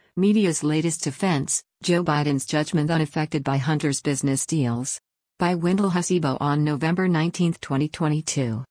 Media's latest defense: Joe Biden's judgment unaffected by Hunter's business deals. By Wendell Hasebo on November 19, 2022.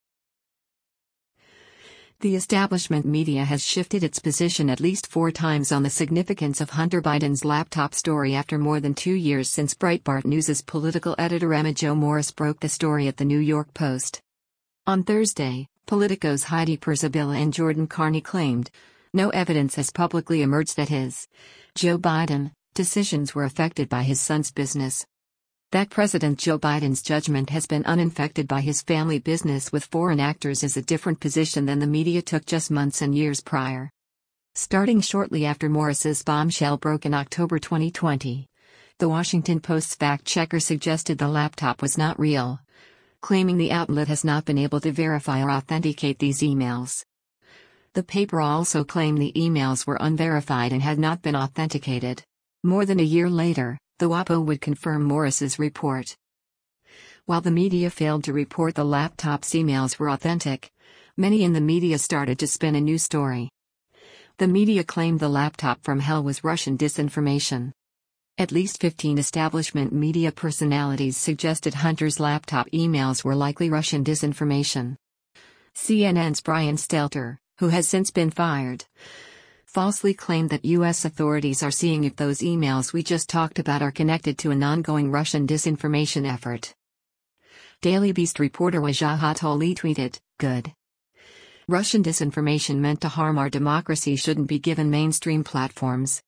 The establishment media has shifted its position at least 4 times on the significance of Hunter Biden's laptop story after more than 2 years since Breitbart News' political editor Emma Jo Morris broke the story at the New York Post. On Thursday, Politico's Heidi Przybyla and Jordan Carney claimed, no evidence has publicly emerged that his, Joe Biden, decisions were affected by his son's business. That President Joe Biden's judgment has been uninfected by his family business with foreign actors is a different position than the media took just months and years prior. Starting shortly after Morris's bombshell broke in October 2020, The Washington Post's fact-checker suggested the laptop was not real, claiming the outlet has not been able to verify or authenticate these emails. The paper also claimed the emails were unverified and had not been authenticated. More than a year later, the WAPO would confirm Morris's report. While the media failed to report the laptop's emails were authentic, many in the media started to spin a new story. The media claimed the laptop from hell was Russian disinformation. At least 15 establishment media personalities suggested Hunter's laptop emails were likely Russian disinformation. CNN's Brian Stelter, who has since been fired, falsely claimed that U.S. authorities are seeing if those emails we just talked about are connected to an ongoing Russian disinformation effort. Daily Beast reporter Wajahat Holi tweeted, "Good. Russian disinformation meant to harm our democracy shouldn't be given mainstream platforms."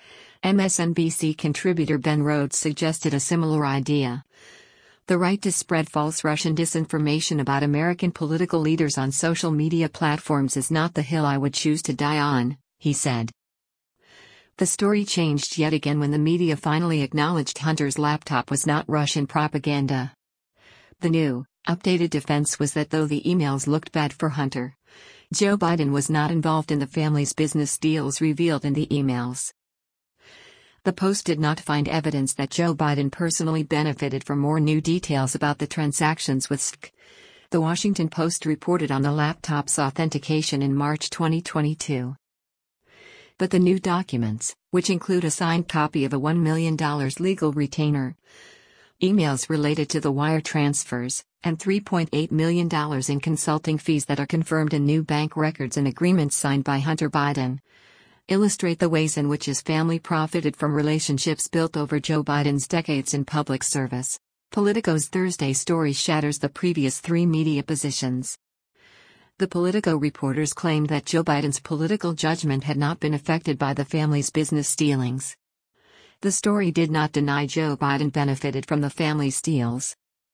MSNBC contributor Ben Rhodes suggested a similar idea. The right to spread false Russian disinformation about American political leaders on social media platforms is not the hill I would choose to die on, he said. The story changed yet again when the media finally acknowledged Hunter's laptop was not Russian propaganda. The new, updated defense was that though the emails looked bad for Hunter, Joe Biden was not involved in the family's business deals revealed in the emails. The Post did not find evidence that Joe Biden personally benefited from more new details about the transactions with SK. The Washington Post reported on the laptop's authentication in March 2022. But the new documents, which include a signed copy of a $1 million legal retainer, emails related to the wire transfers, and $3.8 million in consulting fees that are confirmed in new bank records and agreements signed by Hunter Biden, illustrate the ways in which his family profited from relationships built over Joe Biden's decades in public service. Politico's Thursday story shatters the previous 3 media positions. The Politico reporters claimed that Joe Biden's political judgment had not been affected by the family's business dealings. The story did not deny Joe Biden benefited from the family's deals.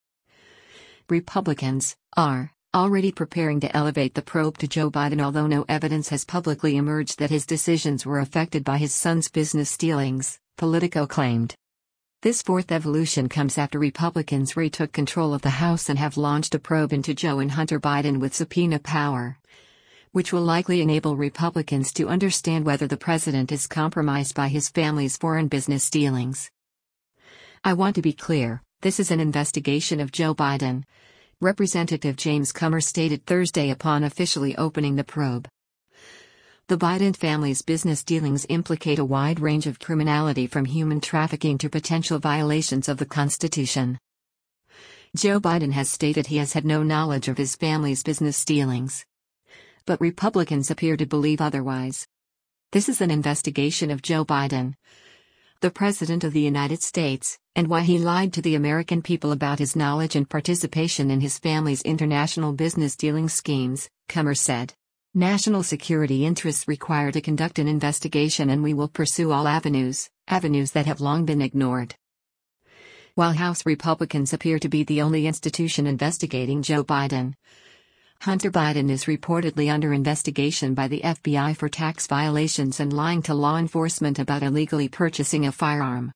Republicans are already preparing to elevate the probe to Joe Biden, although no evidence has publicly emerged that his decisions were affected by his son's business dealings, Politico claimed. This fourth evolution comes after Republicans retook control of the House and have launched a probe into Joe and Hunter Biden with subpoena power, which will likely enable Republicans to understand whether the president is compromised by his family's foreign business dealings. "I want to be clear, this is an investigation of Joe Biden," Representative James Comer stated Thursday upon officially opening the probe. The Biden family's business dealings implicate a wide range of criminality from human trafficking to potential violations of the Constitution. Joe Biden has stated he has had no knowledge of his family's business dealings. But Republicans appear to believe otherwise. This is an investigation of Joe Biden, the President of the United States, and why he lied to the American people about his knowledge and participation in his family's international business dealing schemes, Comer said. "National security interests require to conduct an investigation, and we will pursue all avenues that have long been ignored." While House Republicans appear to be the only institution investigating Joe Biden, Hunter Biden is reportedly under investigation by the FBI for tax violations and lying to law enforcement about illegally purchasing a firearm.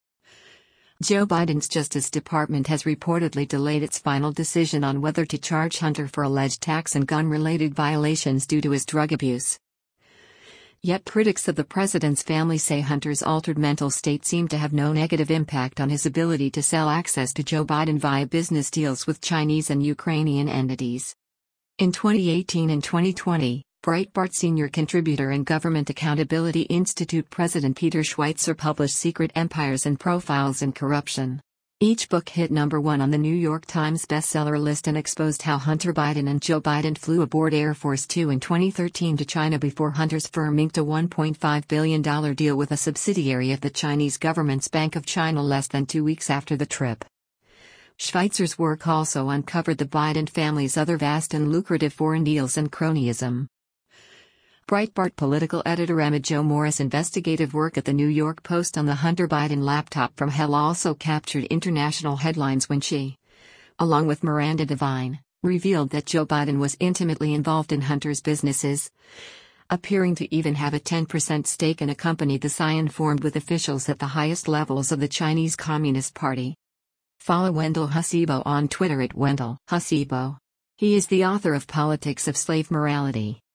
Joe Biden's Justice Department has reportedly delayed its final decision on whether to charge Hunter for alleged tax and gun-related violations due to his drug abuse. Yet critics of the president's family say Hunter's altered mental state seemed to have no negative impact on his ability to sell access to Joe Biden via business deals with Chinese and Ukrainian entities. In 2018 and 2020, Breitbart senior contributor and Government Accountability Institute President Peter Schweizer published Secret Empires and Profiles in Corruption. Each book hit #1 on the New York Times bestseller list and exposed how Hunter Biden and Joe Biden flew aboard Air Force Two in 2013 to China before Hunter's firm inked a $1.5 billion deal with a subsidiary of the Chinese government's Bank of China less than 2 weeks after the trip. Schweizer's work also uncovered the Biden family's other vast and lucrative foreign deals and cronyism. Breitbart political editor Emma Jo Morris' investigative work at the New York Post on the Hunter Biden laptop from hell also captured international headlines when she, along with Miranda Devine, revealed that Joe Biden was intimately involved in Hunter's businesses, appearing to even have a 10% stake in a company the Scion formed with officials at the highest levels of the Chinese Communist Party. Follow Wendell Hasibo on Twitter @WendellHasibo. He is the author of Politics of Slave Morality.